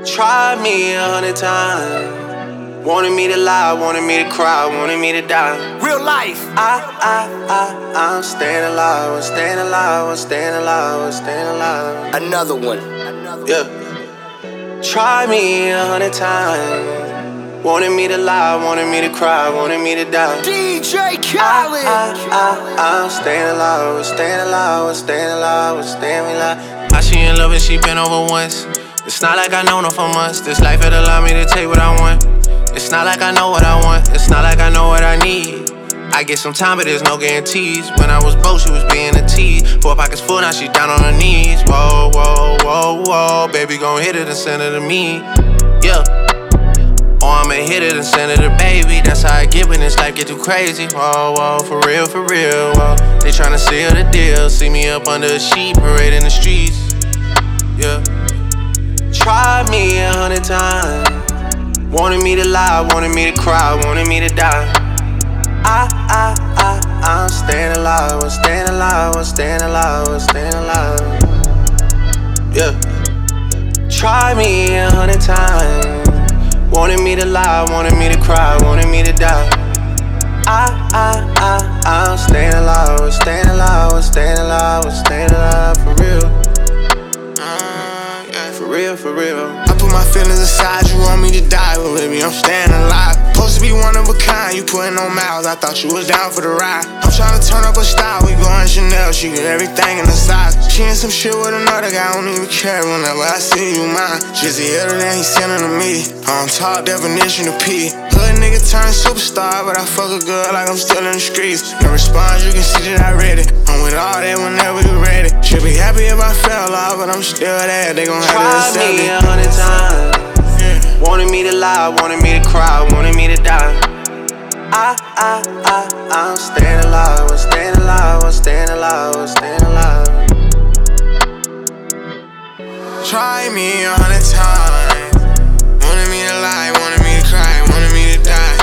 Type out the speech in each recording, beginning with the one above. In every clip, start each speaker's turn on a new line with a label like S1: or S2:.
S1: Tried me 100 times. Wanted me to lie, wanted me to cry, wanted me to die.
S2: Real life.
S1: I'm staying alive, I'm staying alive, I'm staying alive, I'm staying alive.
S2: Another one.
S1: Yeah. Tried me 100 times. Wanted me to lie, wanted me to cry, wanted me to die.
S2: DJ Khaled.
S1: I'm staying alive, I'm staying alive, I'm staying alive, I'm staying alive. How she in love and she been over once. It's not like I know her for months. This life had allowed me to take what I want. It's not like I know what I want. It's not like I know what I need. I get some time, but there's no guarantees. When I was broke, she was being a tease. 4 pockets full, now she down on her knees. Whoa, whoa, whoa, whoa. Baby gon' hit it and send it to me. Yeah. Or I'ma hit it and send it to baby. That's how I get when this life get too crazy. Whoa, whoa, for real, whoa. They tryna seal the deal. See me up under a sheet, parade in the streets. Yeah. Tried me 100 times. Wanted me to lie, wanted me to cry, wanted me to die. I'm staying alive, I'm staying alive, I'm staying alive, I'm staying alive. Yeah. Tried me 100 times. Wanted me to lie, wanted me to cry, wanted me to die. I'm staying alive, I'm staying alive, I'm staying alive, I'm staying alive for real. For real.
S2: I put my feelings aside, you want me to die, but baby, I'm staying alive. Supposed to be one of a kind, you putting on miles, I thought you was down for the ride. I'm trying to turn up a style, we going Chanel, she get everything in the size. She in some shit with another guy, I don't even care whenever I see you mine. Just the other day, he sending to me, on top definition of P. Hood nigga turned superstar, but I fuck a girl like I'm still in the streets. No response, you can see that I read it. I'm with all that whenever you ready. Should be happy if I fell off, but I'm still there, they gon' have to accept
S1: me
S2: it.
S1: 100 times.
S2: Yeah.
S1: Wanted me to lie, wanted me to cry, wanted me to die. I'm staying alive, I'm staying alive, I'm staying alive, I'm staying alive.
S2: Try me 100 times. Wanted me to lie, wanted me to cry, wanted me to die.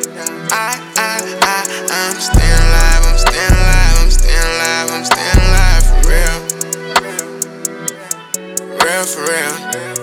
S2: I'm staying alive, I'm staying alive, I'm staying alive, I'm staying alive for real. For real.